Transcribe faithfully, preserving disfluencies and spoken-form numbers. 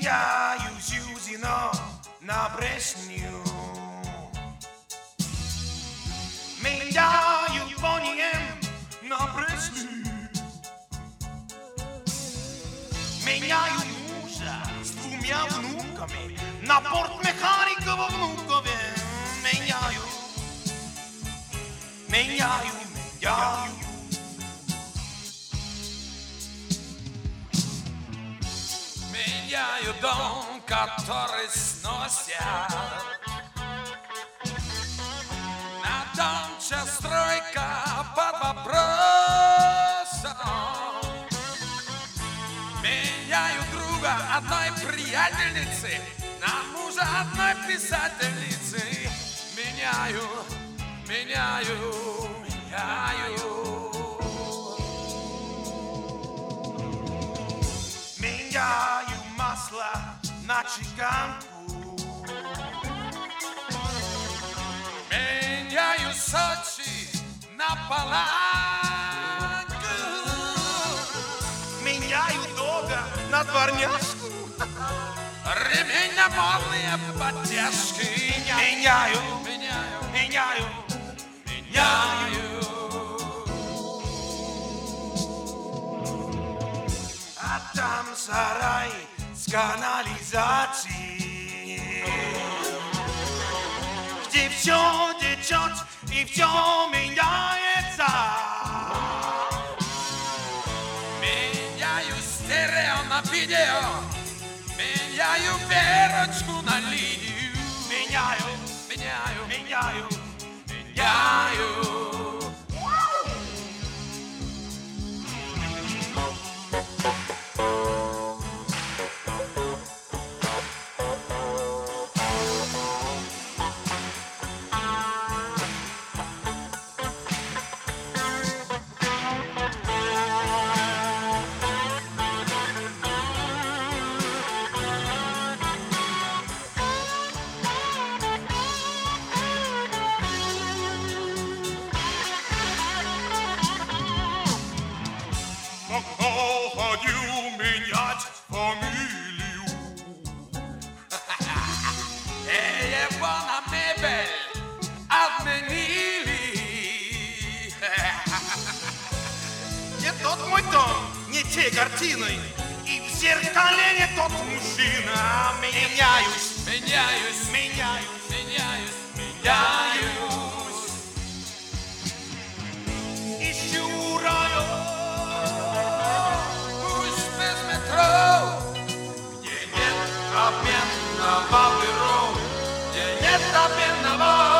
Меняю Зюзина на прежнюю. Меняю Бонием на прежнюю. Меняю мужа с двумя внуками на бортмеханика во Внукове. Меняю, меняю, меняю. Меняю дом, который сносят. На дом стройка под вопросом. Меняю друга одной приятельницы на мужа одной писательницы. Меняю, меняю, меняю. Меняю масло на чеканку. Меняю Сочи на паланку. Меняю дога на дворняжку. Ремень на модные подтяжки. Меняю, меняю, меняю, меняю. А там сарай с канализацией, где все течет и все меняется. Меняю стерео на видео. Меняю Верочку на Лидию. Меняю, меняю, меняю, меняю. Хочу менять фамилию. Его на мебель отменили. Не тот мой дом, не те картины, и в зеркале не тот мужчина. Меняюсь, Меняюсь, меняюсь, меняюсь, меняюсь. ищу район. Пусть без метро, где нет обменного бюро, где нет обменного